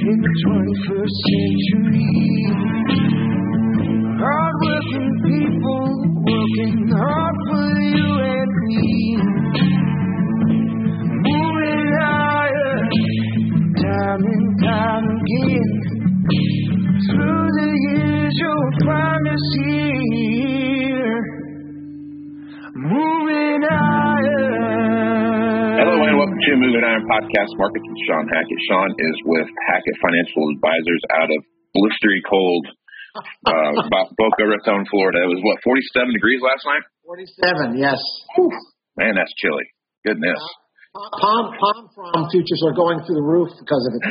in the 21st century. Hard-working people working hard for you and me. Moving higher, time and time again. Through the years you'll find us here. Moving higher. Hello and welcome to Moving Iron Podcast Markets with Sean Hackett. Sean is with Hackett Financial Advisors out of blistery cold Boca Raton, Florida. It was, 47 degrees last night? 47, yes. Whew. Man, that's chilly. Goodness. Palm futures are going through the roof because of it.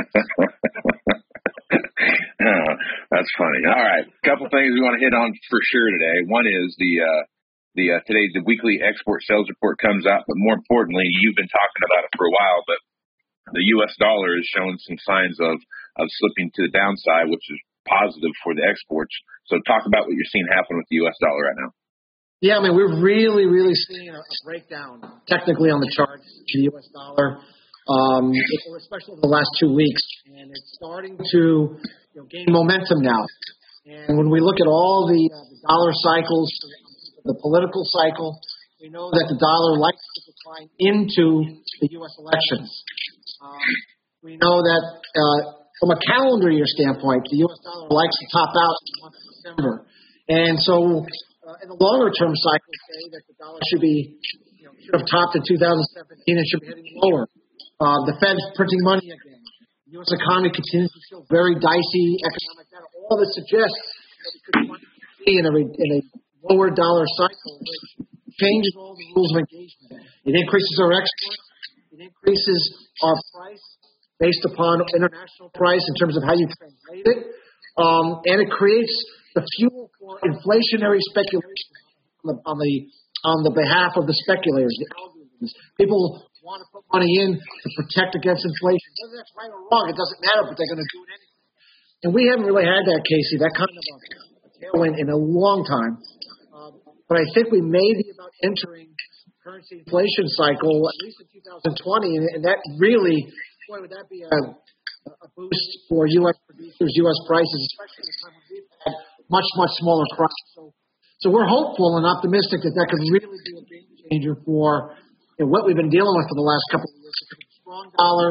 Oh, that's funny. All right. A couple things we want to hit on for sure today. One is today's the weekly export sales report comes out, but more importantly, you've been talking about it for a while, but the U.S. dollar is showing some signs of slipping to the downside, which is positive for the exports. So talk about what you're seeing happen with the U.S. dollar right now. Yeah, I mean, we're really seeing a breakdown technically on the charts to the U.S. dollar, especially over the last 2 weeks, and it's starting to gain momentum now. And when we look at all the dollar cycles, the political cycle, we know that the dollar likes to decline into the U.S. elections. We know that from a calendar year standpoint, the U.S. dollar likes to top out in the month of December. And so in the longer term cycle, say that the dollar should have topped in 2017 and should be heading lower. The Fed's printing money again. The U.S. economy continues to show very dicey economic data. All this suggests that we could be in a lower dollar cycle, which changes all the rules of engagement. It increases our exports. It increases our price based upon international price in terms of how you translate it. And it creates the fuel for inflationary speculation on the behalf of the speculators, the algorithms. People want to put money in to protect against inflation. Whether that's right or wrong, it doesn't matter, but they're going to do it anyway. And we haven't really had that, Casey, that kind of a tailwind in a long time. But I think we may be about entering currency inflation cycle, at least in 2020, and that really, boy, would that be a boost for U.S. producers, U.S. prices, especially at a time when we've had much smaller crops. So we're hopeful and optimistic that could really be a game changer for what we've been dealing with for the last couple of years. A strong dollar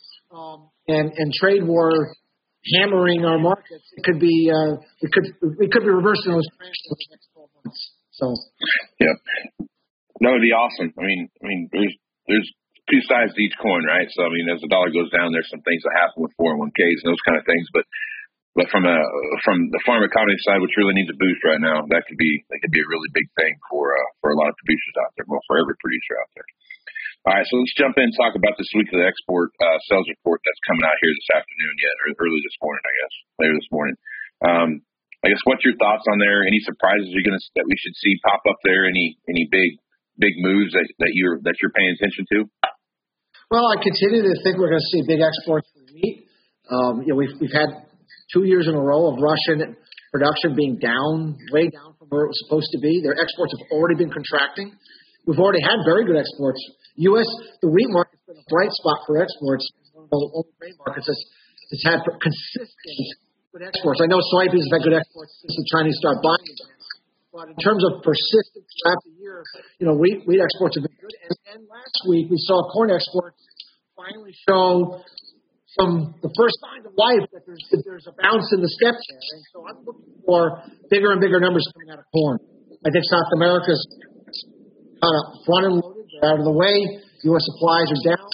and trade war hammering our markets. It could be we could be reversing those trends for the next 12 months. So yeah, that would be awesome. I mean, there's two sides to each coin, right? So I mean, as the dollar goes down, there's some things that happen with 401ks and those kind of things, but from the farm economy side, which really needs a boost right now, that could be a really big thing for a lot of producers out there, well, for every producer out there. All right, so let's jump in and talk about this weekly export sales report that's coming out here this afternoon, or early this morning, I guess, later this morning. I guess what's your thoughts on there? Any surprises that we should see pop up there? Any big moves that you're paying attention to? Well, I continue to think we're going to see big exports for wheat. We've had 2 years in a row of Russian production being way down from where it was supposed to be. Their exports have already been contracting. We've already had very good exports. The wheat market's been a bright spot for exports. One of the only grain markets that's had consistent good exports. I know soybeans have had good exports since the Chinese started buying them. But in terms of persistence throughout the year, wheat exports have been good. And last week we saw corn exports finally show the first signs of life that there's a bounce in the step there. And so I'm looking for bigger and bigger numbers coming out of corn. I think South America's kind of front and loaded. They're out of the way. U.S. supplies are down.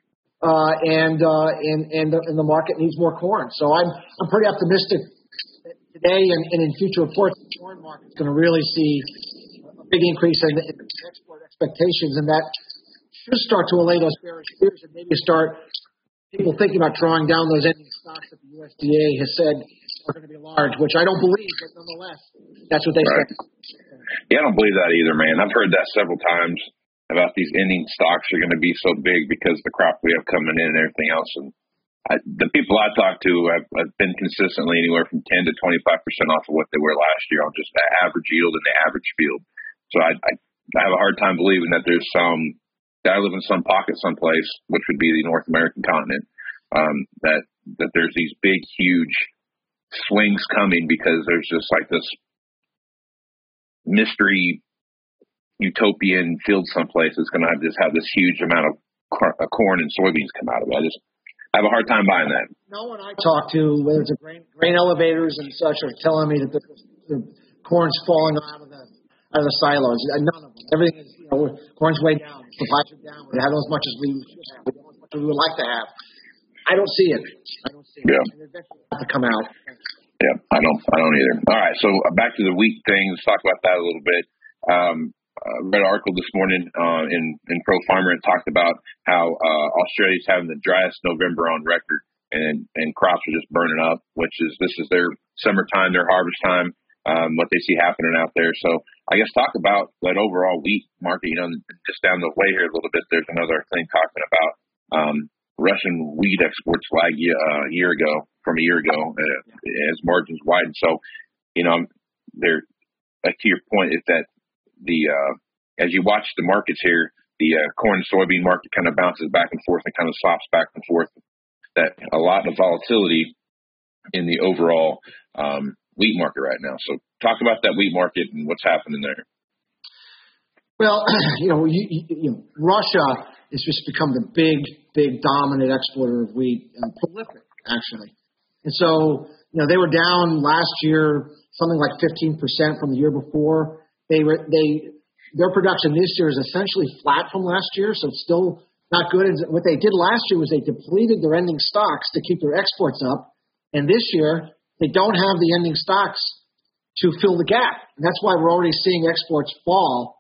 And the market needs more corn. So I'm pretty optimistic that today and in future reports, the corn market is going to really see a big increase in export expectations, and that should start to allay those bearish fears and maybe start people thinking about drawing down those ending stocks that the USDA has said are going to be large, which I don't believe, but nonetheless, that's what they said. Yeah, I don't believe that either, man. I've heard that several times about these ending stocks are going to be so big because of the crop we have coming in and everything else. And the people I talk to, I've been consistently anywhere from 10 to 25% off of what they were last year on just the average yield and the average field. So I have a hard time believing that there's I live in some pocket someplace, which would be the North American continent, that there's these big, huge swings coming because there's just like this mystery utopian field someplace that's going to just have this huge amount of corn and soybeans come out of it. I have a hard time buying that. No one I talk to, whether it's a grain elevators and such, are telling me that the corn's falling out of the silos. None of them. Everything is, corn's way down. Supplies are down. We have as much as we should have. We don't have as much as we would like to have. I don't see it. Yeah. And eventually it'll have to come out. Yeah, I don't either. All right, so back to the wheat thing. Let's talk about that a little bit. Read an article this morning in Pro Farmer and talked about how Australia's having the driest November on record, and crops are just burning up. This is their summertime, their harvest time. What they see happening out there. So I guess talk about that overall wheat market. Just down the way here a little bit, there's another thing talking about Russian wheat exports lag a year ago as margins widen. So there. To your point, is that as you watch the markets here, the corn and soybean market kind of bounces back and forth and kind of swaps back and forth. That a lot of volatility in the overall wheat market right now. So talk about that wheat market and what's happening there. Well, Russia has just become the big dominant exporter of wheat, prolific actually. And so, they were down last year something like 15% from the year before. Their production this year is essentially flat from last year, so it's still not good. And what they did last year was they depleted their ending stocks to keep their exports up, and this year they don't have the ending stocks to fill the gap. And that's why we're already seeing exports fall,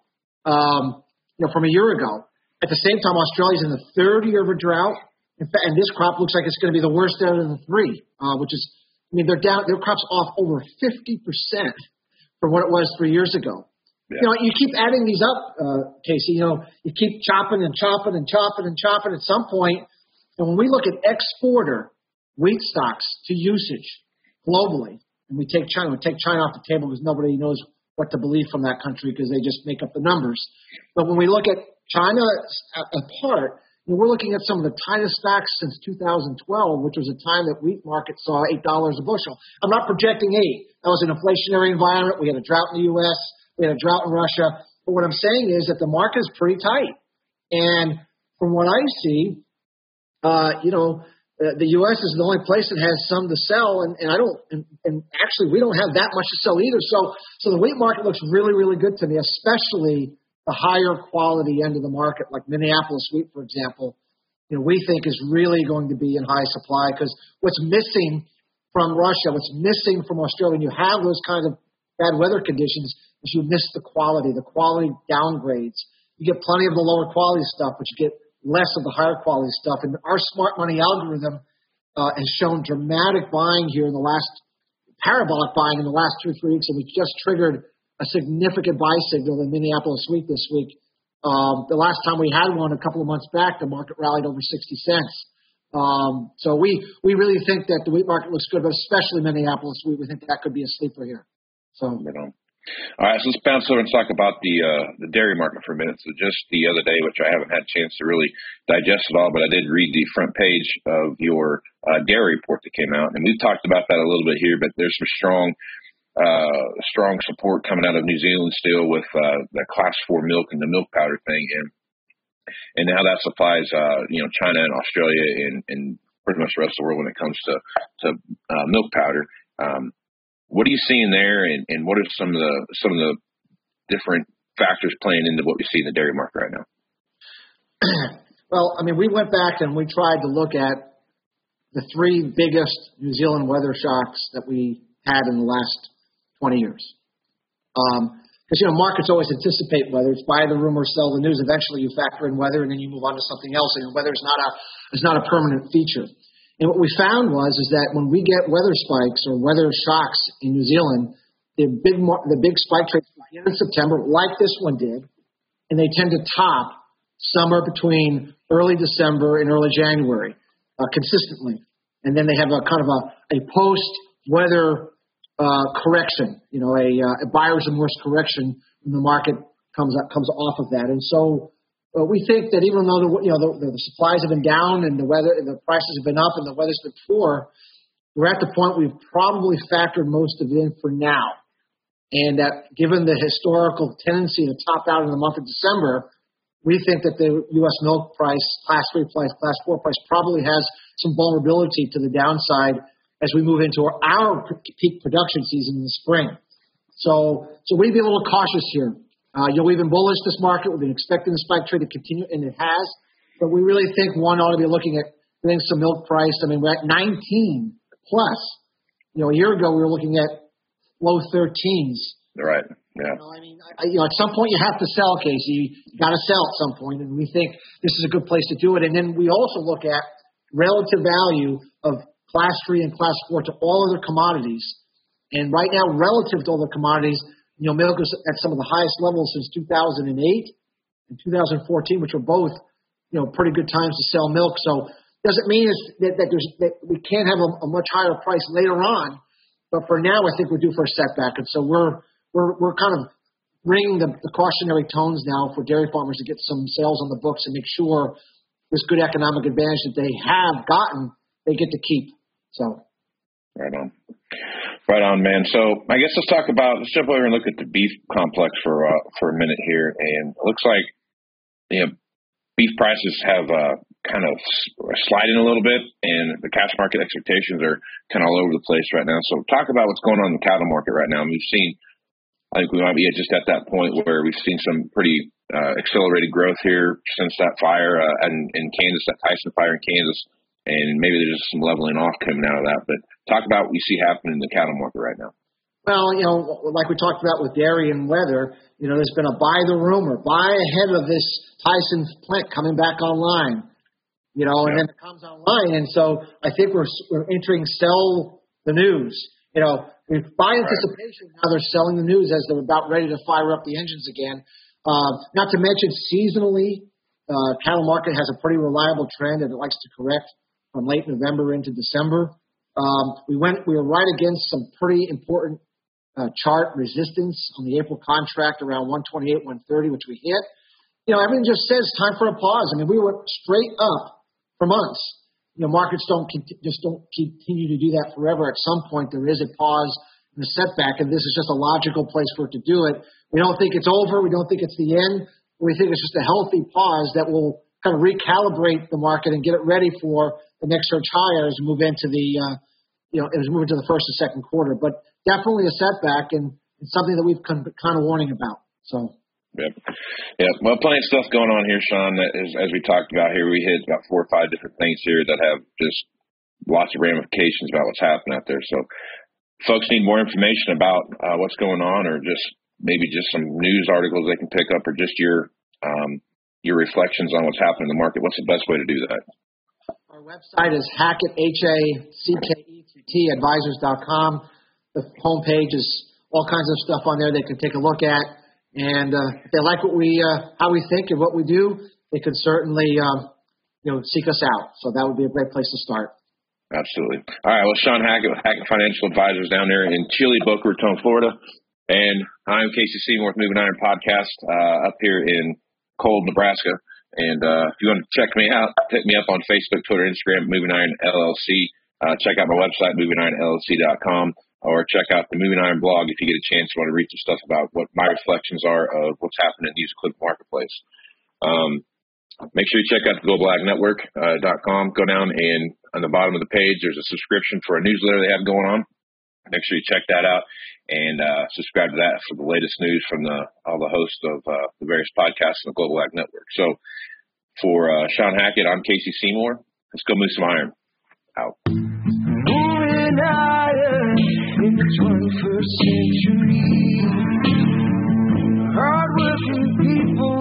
from a year ago. At the same time, Australia's in the third year of a drought. In fact, and this crop looks like it's going to be the worst out of the three, which is, they're down, their crop's off over 50% from what it was 3 years ago. Yeah. You keep adding these up, Casey. You keep chopping and chopping and chopping and chopping. At some point, and when we look at exporter wheat stocks to usage globally, and we take China off the table because nobody knows what to believe from that country because they just make up the numbers. But when we look at China apart, we're looking at some of the tightest stocks since 2012, which was a time that wheat market saw $8 a bushel. I'm not projecting 8. That was an inflationary environment. We had a drought in the U.S. We had a drought in Russia. But what I'm saying is that the market is pretty tight. And from what I see, the U.S. is the only place that has some to sell, and actually we don't have that much to sell either. So the wheat market looks really, really good to me, especially the higher quality end of the market, like Minneapolis wheat, for example. We think is really going to be in high supply because what's missing from Russia, what's missing from Australia, when you have those kind of bad weather conditions, is you miss the quality downgrades. You get plenty of the lower quality stuff, but you get less of the higher quality stuff. And our smart money algorithm has shown dramatic buying here in the last, parabolic buying in the last 2 or 3 weeks, and we just triggered a significant buy signal in Minneapolis wheat this week. The last time we had one a couple of months back, the market rallied over 60 cents. So we really think that the wheat market looks good, but especially Minneapolis wheat, we think that could be a sleeper here. So. All right, so let's bounce over and talk about the dairy market for a minute. So just the other day, which I haven't had a chance to really digest it all, but I did read the front page of your dairy report that came out, and we've talked about that a little bit here, but there's some strong support coming out of New Zealand still with the Class 4 milk and the milk powder thing, and now that supplies China and Australia and pretty much the rest of the world when it comes to milk powder. What are you seeing there, and what are some of the different factors playing into what we see in the dairy market right now? Well, we went back and we tried to look at the 3 biggest New Zealand weather shocks that we had in the last 20 years. Because, markets always anticipate weather. It's buy the rumor, sell the news. Eventually you factor in weather and then you move on to something else. And weather is not a permanent feature. And what we found is that when we get weather spikes or weather shocks in New Zealand, the big spike trades begin in September, like this one did, and they tend to top somewhere between early December and early January, consistently. And then they have a kind of a post-weather correction, a buyer's remorse correction when the market comes off of that. And so we think that even though the supplies have been down and the prices have been up and the weather's been poor, we're at the point we've probably factored most of it in for now. And that given the historical tendency to top out in the month of December, we think that the U.S. milk price, Class 3 price, Class 4 price, probably has some vulnerability to the downside as we move into our peak production season in the spring. So we'd be a little cautious here. We've been bullish this market. We've been expecting the spike trade to continue, and it has. But we really think one ought to be looking at getting some milk price. I mean, we're at 19 plus. A year ago we were looking at low 13s. Right. Yeah. At some point you have to sell, Casey. You got to sell at some point, and we think this is a good place to do it. And then we also look at relative value of Class 3 and Class 4 to all other commodities. And right now, relative to all the commodities, milk is at some of the highest levels since 2008 and 2014, which were both, pretty good times to sell milk. So doesn't mean that we can't have a much higher price later on. But for now, I think we're due for a setback. And so we're kind of ringing the cautionary tones now for dairy farmers to get some sales on the books and make sure this good economic advantage that they have gotten, they get to keep. So. Right on, man. So I guess let's jump over and look at the beef complex for a minute here. And it looks like, beef prices have kind of sliding a little bit, and the cash market expectations are kind of all over the place right now. So talk about what's going on in the cattle market right now. I think we might be just at that point where we've seen some pretty accelerated growth here since that fire in Kansas, that Tyson fire in Kansas. And maybe there's just some leveling off coming out of that. But talk about what you see happening in the cattle market right now. Well, like we talked about with dairy and weather, there's been a buy the rumor, buy ahead of this Tyson plant coming back online, and then it comes online. And so I think we're entering sell the news. By anticipation, now they're selling the news as they're about ready to fire up the engines again. Not to mention seasonally, cattle market has a pretty reliable trend, and it likes to correct from late November into December. We were right against some pretty important chart resistance on the April contract around 128, 130, which we hit. Everything just says time for a pause. I mean, we went straight up for months. Markets don't continue to do that forever. At some point, there is a pause and a setback, and this is just a logical place for it to do it. We don't think it's over. We don't think it's the end. We think it's just a healthy pause that will kind of recalibrate the market and get it ready for the next surge higher as we move into the first and second quarter. But definitely a setback and something that we've kind of warning about. So. Yeah. Well, plenty of stuff going on here, Sean. As we talked about here, we hit about 4 or 5 different things here that have just lots of ramifications about what's happening out there. So folks need more information about what's going on, or maybe some news articles they can pick up, or just your reflections on what's happening in the market. What's the best way to do that? Our website is Hackett, HACKETT, advisors.com. The homepage is all kinds of stuff on there they can take a look at. And if they like how we think and what we do, they can certainly seek us out. So that would be a great place to start. Absolutely. All right. Well, Sean Hackett with Hackett Financial Advisors down there in chilly Boca Raton, Florida. And I'm Casey Seymour with Moving Iron Podcast up here in cold Nebraska. And if you want to check me out, hit me up on Facebook, Twitter, Instagram, Moving Iron LLC. Check out my website, movingironllc.com. Or check out the Moving Iron blog if you get a chance to want to read some stuff about what my reflections are of what's happening in the used equipment marketplace. Make sure you check out the globalagnetwork.com. Go down, and on the bottom of the page, there's a subscription for a newsletter they have going on. Make sure you check that out and subscribe to that for the latest news from all the hosts of the various podcasts in the Global Ag Network. So for Sean Hackett, I'm Casey Seymour. Let's go move some iron. Out. Moving iron in the 21st century. Hardworking people